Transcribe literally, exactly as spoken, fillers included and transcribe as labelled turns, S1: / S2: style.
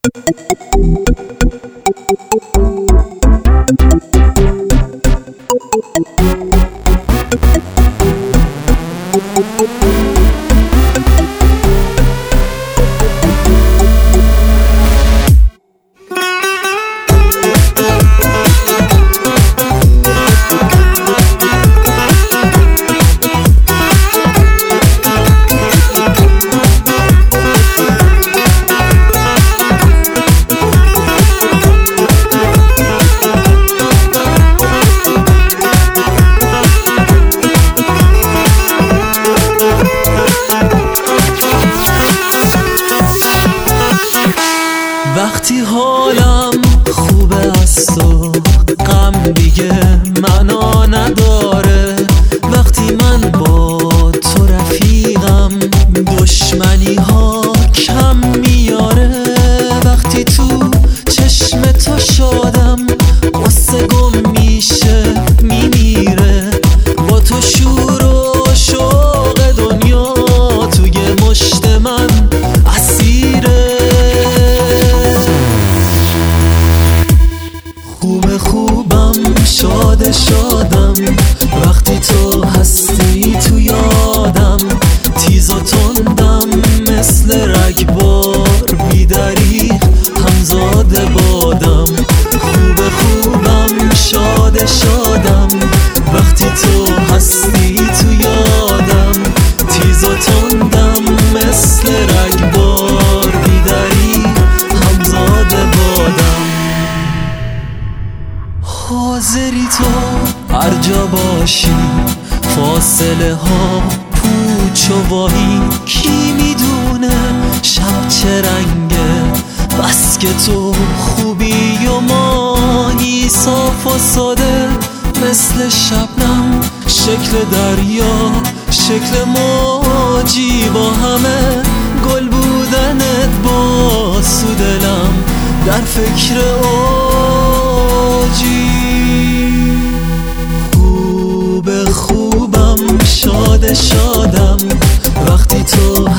S1: وقتی حالم خوبه از تو غم دیگه معنا نداره، وقتی من با تو رفیقم دشمنی ها کم میاره، وقتی تو چشم تو شادم قصه گم میشه میمیره، با تو شور و شوق دنیا توی مشت من اسیره. خوب خوبم شاد شادم وقتی تو هستی تو یادم، تیز و تندم مثل رگبار بی‌دریغ همزاد بادم. خوب خوبم شاد شادم وقتی تو هستی تو یادم، تیز و تندم مثل رگبار بی‌دریغ همزاد بادم. حاضری تو هر جا باشی فاصله ها پوچ و واهی، کی میدونه شب چه رنگه، بس که تو خوبی و ماهی صاف و ساده مثل شبنم، شکل دریا شکل موجی، با همه گل بودنت با سودلم در فکر اوجی. خوب خوبم شاد شادم وقتی تو